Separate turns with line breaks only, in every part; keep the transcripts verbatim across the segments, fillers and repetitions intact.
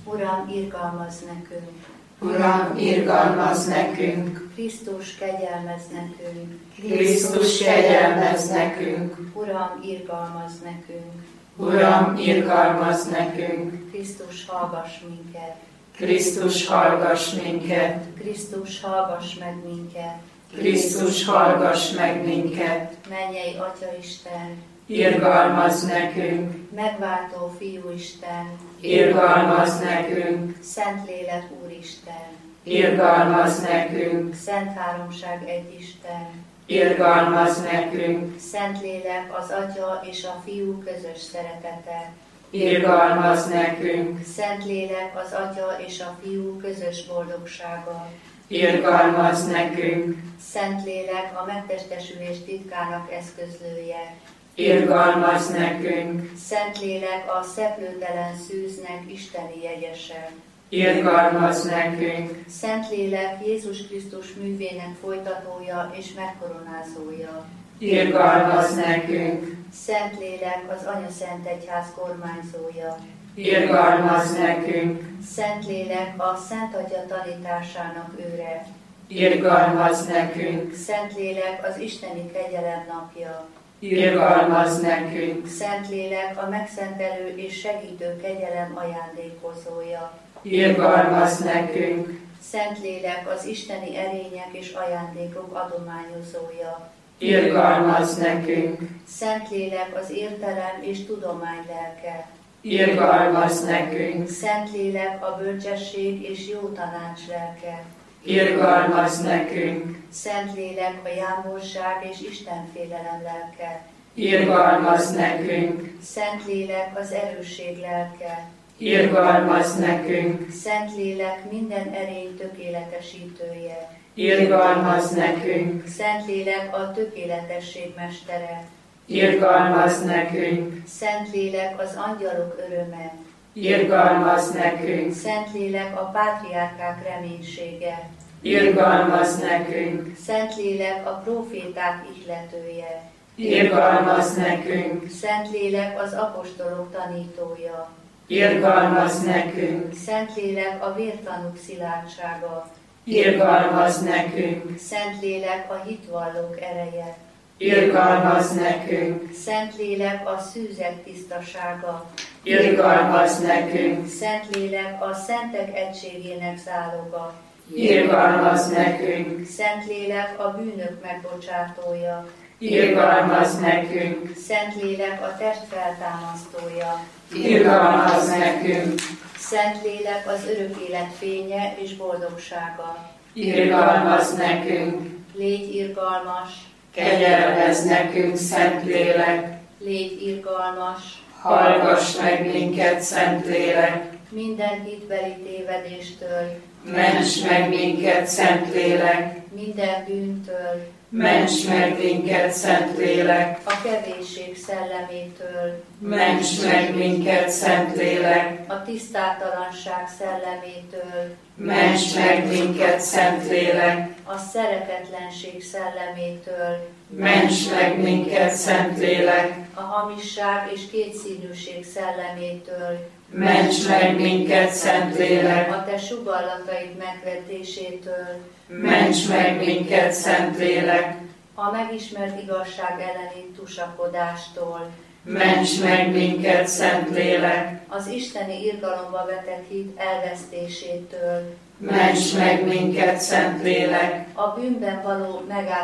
Uram, irgalmazz nekünk!
Uram, irgalmazz nekünk!
Krisztus, kegyelmezz nekünk!
Krisztus, kegyelmezz nekünk!
Uram, irgalmazz nekünk!
Uram, irgalmazz nekünk!
Krisztus, hallgass minket!
Krisztus, hallgass minket!
Krisztus, hallgass meg minket!
Krisztus, hallgass meg minket!
Mennyei Atyaisten!
Irgalmazz nekünk!
Megváltó Fiúisten!
Irgalmazz nekünk!
Szentlélek Úristen!
Irgalmazz nekünk!
Szent Háromság Egyisten!
Irgalmazz nekünk!
Szentlélek az Atya és a Fiú közös szeretete!
Irgalmazz nekünk!
Szentlélek az Atya és a Fiú közös boldogsága!
Irgalmazz nekünk!
Szentlélek a megtestesülés titkának eszközlője!
Irgalmazz nekünk!
Szentlélek a szeplőtelen szűznek isteni jegyese!
Irgalmazz nekünk!
Szentlélek Jézus Krisztus művének folytatója és megkoronázója!
Irgalmazz nekünk!
Szentlélek az Anya Szent Egyház kormányzója!
Irgalmazz nekünk!
Szentlélek a Szent Atya tanításának őre!
Irgalmazz nekünk!
Szentlélek az isteni kegyelem napja!
Irgalmazz nekünk!
Szentlélek a megszentelő és segítő kegyelem ajándékozója!
Irgalmazz nekünk!
Szentlélek az isteni erények és ajándékok adományozója!
Irgalmazz nekünk!
Szentlélek az értelem és tudomány lelke!
Irgalmazz nekünk!
Szentlélek a bölcsesség és jó tanács lelke!
Irgalmazz nekünk!
Szentlélek a jámborság és istenfélelem lelke!
Irgalmazz nekünk!
Szentlélek az erősség lelke!
Irgalmazz nekünk!
Szentlélek minden erény tökéletesítője!
Irgalmazz nekünk!
Szentlélek a tökéletesség mestere!
Irgalmazz nekünk!
Szentlélek az angyalok öröme!
Irgalmazz nekünk!
Szentlélek a pátriárkák reménysége!
Irgalmazz nekünk!
Szentlélek a próféták ihletője!
Irgalmazz nekünk!
Szentlélek az apostolok tanítója!
Irgalmazz nekünk!
Szentlélek a vértanúk szilárdsága!
Irgalmazz nekünk!
Szentlélek a hitvallók ereje!
Irgalmazz nekünk!
Szentlélek a szűzek tisztasága!
Irgalmazz nekünk!
Szentlélek a szentek egységének záloga!
Irgalmazz nekünk!
Szentlélek a bűnök megbocsátója!
Irgalmazz nekünk!
Szentlélek a test feltámasztója!
Irgalmazz nekünk!
Szentlélek az örök élet fénye és boldogsága!
Irgalmazz nekünk!
Légy irgalmas!
Kegyelmezz nekünk, Szentlélek!
Légy irgalmas!
Hallgass meg minket, Szentlélek!
Minden hitbeli tévedéstől!
Ments meg minket, Szentlélek!
Minden bűntől!
Ments meg minket, Szentlélek!
A kevésség szellemétől!
Ments meg minket, Szentlélek!
A tisztátalanság szellemétől!
Ments meg minket, Szentlélek!
A szeretetlenség szellemétől!
Ments meg minket, Szentlélek!
A hamisság és kétszínűség szellemétől!
Ments meg minket, Szentlélek!
A te sugallataid megvetésétől!
Ments meg minket, Szentlélek!
A megismert igazság elleni tusakodástól!
Ments meg minket, Szentlélek!
Az isteni irgalomba vetett hit elvesztésétől!
Ments meg minket, Szentlélek!
A bűnben való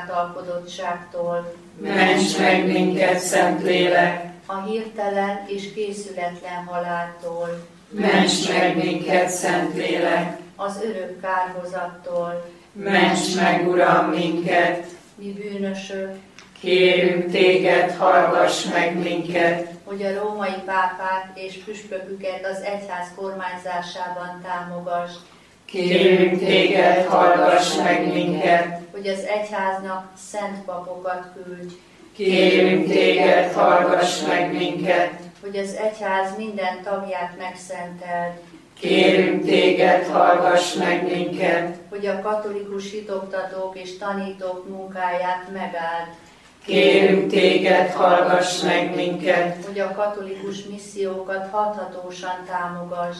megátalkodottságtól!
Ments meg minket, Szentlélek!
A hirtelen és készületlen haláltól!
Ments meg minket, Szentlélek!
Az örök kárhozattól!
Ments meg, Uram, minket!
Mi bűnösök,
Kérünk téged, hallgass meg minket!
hogy a római pápát és püspöküket az egyház kormányzásában támogass,
Kérünk téged, hallgass meg minket!
hogy az egyháznak szent papokat küldj,
Kérünk téged, hallgass meg minket!
hogy az egyház minden tagját megszenteld,
Kérünk téged, hallgass meg minket!
hogy a katolikus hitoktatók és tanítók munkáját megáld,
Kérünk téged, hallgass meg minket!
hogy a katolikus missziókat hathatósan támogasd,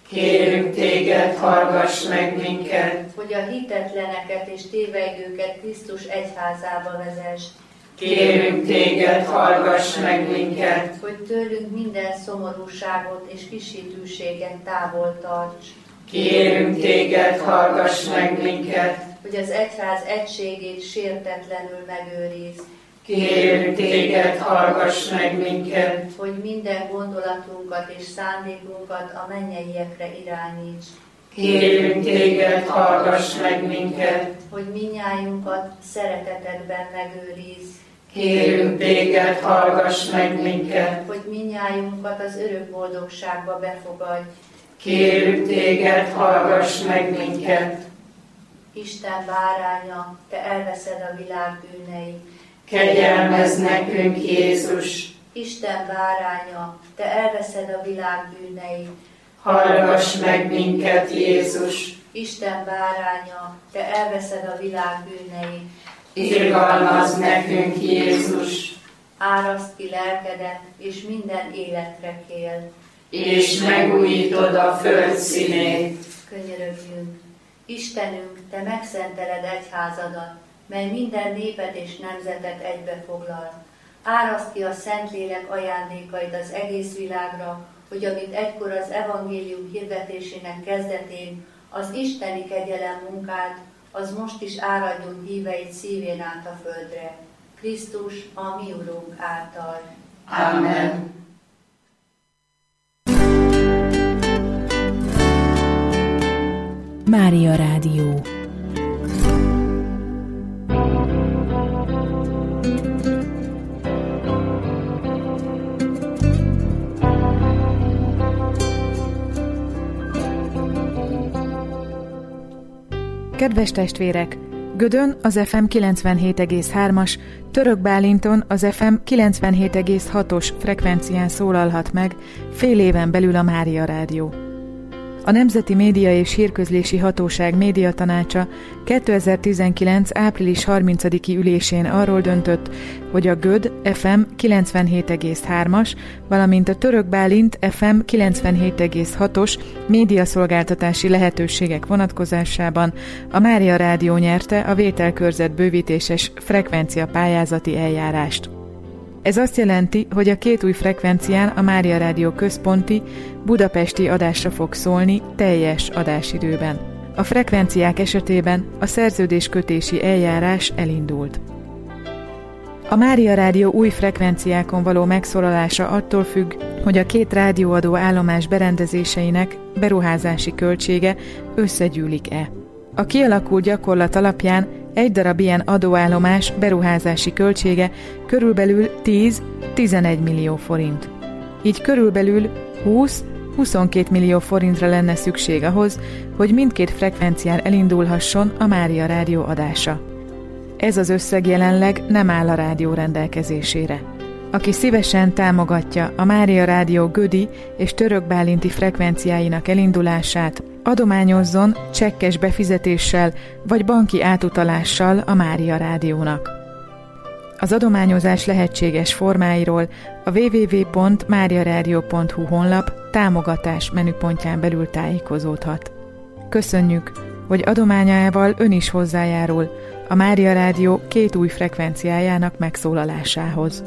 Kérünk téged, hallgass meg minket.
Hogy a hitetleneket és tévegőket Krisztus egyházába vezess.
Kérünk téged, hallgass meg minket.
Hogy tőlünk minden szomorúságot és kisítőséget távol tarts.
Kérünk téged, hallgass meg minket.
Hogy az egyház egységét sértetlenül megőrizd.
Kérünk téged, hallgass meg minket.
Hogy minden gondolatunkat és szándékunkat a mennyeiekre irányíts.
Kérünk téged, hallgass meg minket.
Hogy minnyájunkat szeretetedben megőrizd.
Kérünk téged, hallgass meg minket.
Hogy minnyájunkat az örök boldogságba befogadj.
Kérünk téged, hallgass meg minket.
Isten báránya, te elveszed a világ bűneit.
Kegyelmezz nekünk, Jézus.
Isten báránya, te elveszed a világ bűneit.
Hallgass meg minket, Jézus.
Isten báránya, te elveszed a világ bűneit.
Irgalmazz nekünk, Jézus.
Áraszd ki lelkedet, és minden életre kél.
És megújítod a föld színét.
Könyörögjünk. Istenünk, te megszenteled egyházadat, mely minden népet és nemzetet egybefoglal. Áraszd ki a Szentlélek ajándékait az egész világra, hogy amit egykor az evangélium hirdetésének kezdetén az isteni kegyelem munkált, az most is áradjon híveit szívén át a földre. Krisztus, a mi Urunk által.
Amen.
Mária Rádió. Kedves testvérek! Gödön az ef em kilencvenhét egész hármas, Török Bálinton az ef em kilencvenhét egész hatos frekvencián szólalhat meg fél éven belül a Mária Rádió. A Nemzeti Média és Hírközlési Hatóság médiatanácsa kétezer-tizenkilenc április harmincadiki ülésén arról döntött, hogy a Göd ef em kilencvenhét egész hármas, valamint a Török Bálint ef em kilencvenhét egész hatos médiaszolgáltatási lehetőségek vonatkozásában a Mária Rádió nyerte a vételkörzet bővítéses frekvencia pályázati eljárást. Ez azt jelenti, hogy a két új frekvencián a Mária Rádió központi, budapesti adásra fog szólni teljes adásidőben. A frekvenciák esetében a szerződéskötési eljárás elindult. A Mária Rádió új frekvenciákon való megszólalása attól függ, hogy a két rádióadó állomás berendezéseinek beruházási költsége összegyűlik-e. A kialakult gyakorlat alapján egy darab ilyen adóállomás beruházási költsége körülbelül tíz-tizenegy millió forint. Így körülbelül húsz-huszonkettő millió forintra lenne szükség ahhoz, hogy mindkét frekvencián elindulhasson a Mária Rádió adása. Ez az összeg jelenleg nem áll a rádió rendelkezésére. Aki szívesen támogatja a Mária Rádió gödi és török bálinti frekvenciáinak elindulását, adományozzon csekkes befizetéssel vagy banki átutalással a Mária Rádiónak. Az adományozás lehetséges formáiról a double-u double-u double-u pont mariaradio pont hu honlap támogatás menüpontján belül tájékozódhat. Köszönjük, hogy adományával ön is hozzájárul a Mária Rádió két új frekvenciájának megszólalásához.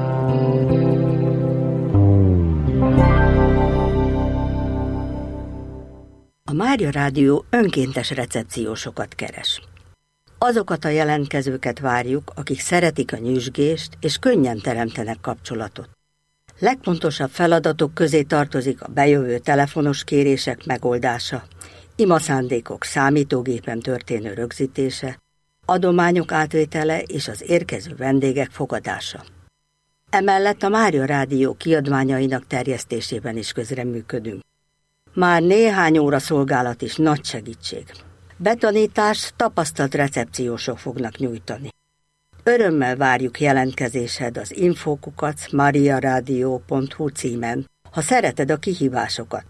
A Mária Rádió önkéntes recepciósokat keres. Azokat a jelentkezőket várjuk, akik szeretik a nyüzsgést és könnyen teremtenek kapcsolatot. Legfontosabb feladatok közé tartozik a bejövő telefonos kérések megoldása, imaszándékok számítógépen történő rögzítése, adományok átvétele és az érkező vendégek fogadása. Emellett a Mária Rádió kiadványainak terjesztésében is közreműködünk. Már néhány óra szolgálat is nagy segítség. Betanítást tapasztalt recepciósok fognak nyújtani. Örömmel várjuk jelentkezésed az info kukac mariaradio pont hu címen, ha szereted a kihívásokat.